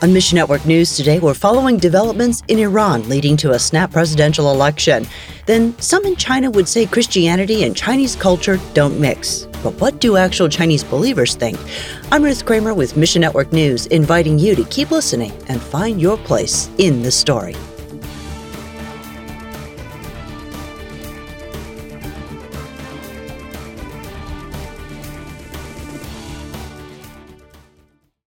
On Mission Network News today, we're following developments in Iran leading to a snap presidential election. Then some in China would say Christianity and Chinese culture don't mix. But what do actual Chinese believers think? I'm Ruth Kramer with Mission Network News, inviting you to keep listening and find your place in the story.